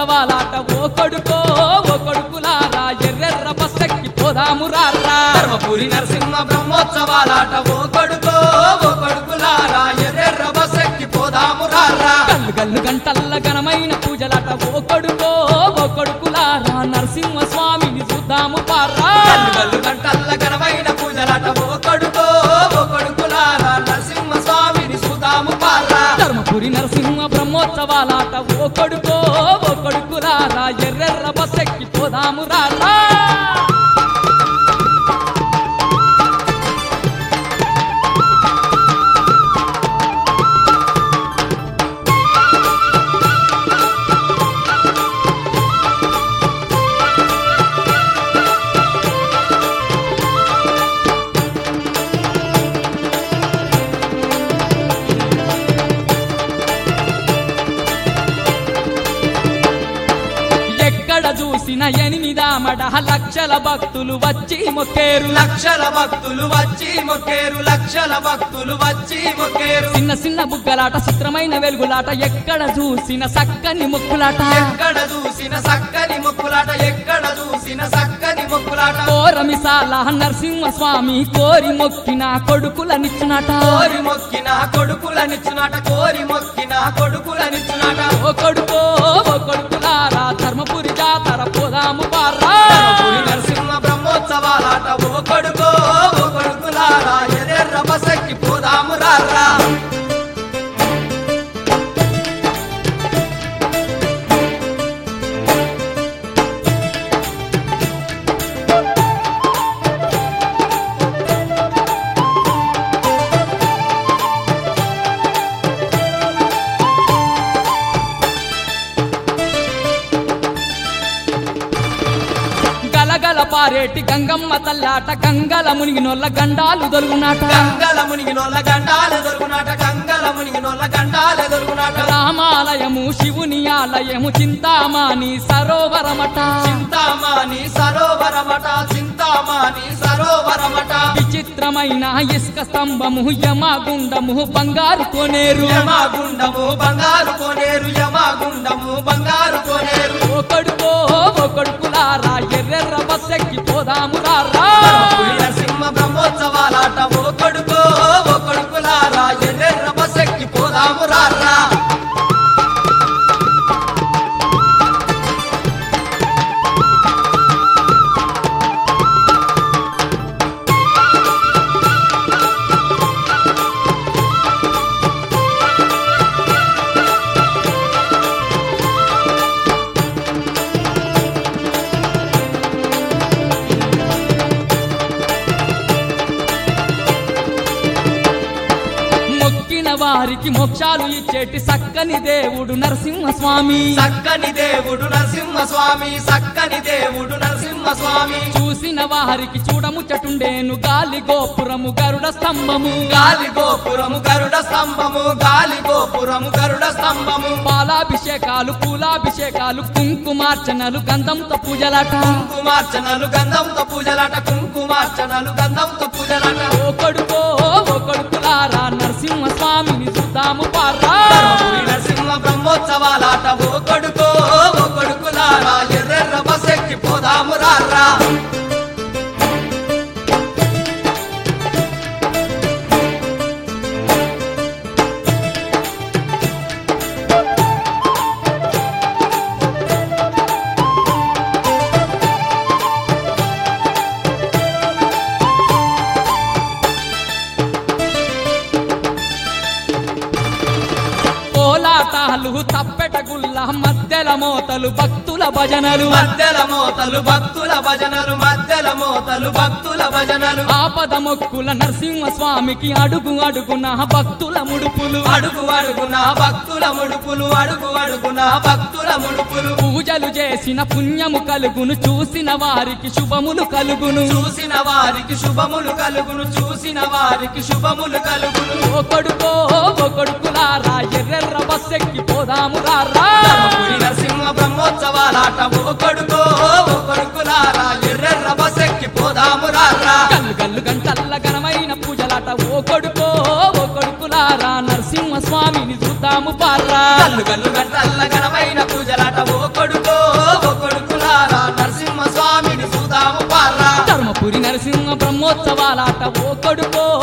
బ్రహ్మోత్సవాలాట ఓ కొడుకులారా ఎర్రెర్ర బస్సెక్కి పోదాము రారా ధర్మపురి నరసింహ బ్రహ్మోత్సవాలాట ఓ కొడుకులారా ఎర్రెర్ర బస్సెక్కి పోదాము రారా గల్లు గల్లు గంటల్ల ఘనమైన పూజలాట ఓ కొడుకులారా నరసింహ స్వామిని చూద్దాము పారా గల్లు గల్లు గంటల్ల ఘనమైన పూజలాట ఓ కొడుకులారా నరసింహ స్వామిని చూద్దాము పారా ధర్మపురి నరసింహ బ్రహ్మోత్సవాలాట ఓ కొడుకులారా ఎర్రెర్ర బస్సెక్కి పోదాము రారా చూసిన ఎనిమిదామడ లక్షల భక్తులు వచ్చి మొక్కేరు లక్షల భక్తులు వచ్చి మొక్కేరు చిన్న చిన్న బుగ్గలాట చిత్రమైన వెలుగులాట ఎక్కడ చూసిన సక్కని మొక్కులాట కోరమిసాల నరసింహ స్వామి కోరి మొక్కిన కొడుకులనిచ్చునట ఓ కొడుకులారా ధర్మపురి జాతర పోదాము పారా నరసింహ బ్రహ్మోత్సవాలాట ఓ కొడుకులారా ఎర్రెర్ర బస్సెక్కి పోదాము రారా గలగల పారేటి గంగమ్మ తల్లాట గంగల మునిగినోళ్ళ గండాలు దొరుగునాట రామాలయము శివుని ఆలయము చింతామాని సరోవరమట విచిత్రమైన ఇసుక స్తంభము యమగుండము బంగారు కోనేరు ఓ కొడుకులారా ఎర్రెర్ర బస్సెక్కి పోదాము రారా నరసింహ బ్రహ్మోత్సవాలాట ఓ కొడుకులారా ఎర్రెర్ర బస్సెక్కి పోదాము రారా వారికి మోక్షాలు ఇచ్చేటి సక్కని దేవుడు నరసింహస్వామి చూసిన వారికి చూడముచ్చటుండేను గాలి గోపురము గరుడ స్తంభము పాలాభిషేకాలు పూలాభిషేకాలు కుంకుమార్చనలు గంధంతో పూజలాట ఓ కొడుకులారా నరసింహ స్వామిని చూద్దాము పారా నరసింహ బ్రహ్మోత్సవాలాట ఓ కొడుకులారా ఎర్రెర్ర బస్సెక్కి పోదాము రారా కోలాటాలు తప్పెట గుల్ల మధ్యల మోతలు భక్తుల భజనలు ఆపద మొక్కుల నరసింహ స్వామికి అడుగు అడుగున భక్తుల ముడుపులు పూజలు చేసిన పుణ్యము కలుగును చూసిన వారికి శుభములు కలుగును ఓ కొడుకులారా ఎర్రెర్ర బస్సెక్కి పోదాము రారా నరసింహ బ్రహ్మోత్సవాలాట ఓ కొడుకులారా ఎర్రెర్ర బస్సెక్కి పోదాము రారా గల్లు గల్లు గంటల్ల ఘనమైన పూజలాట ఓ కొడుకులారా నరసింహ స్వామిని చూద్దాము పారా గల్లు గల్లు గంటల్ల ఘనమైన పూజలాట ఓ పురి నరసింహ బ్రహ్మోత్సవాలాట ఓ కొడుకో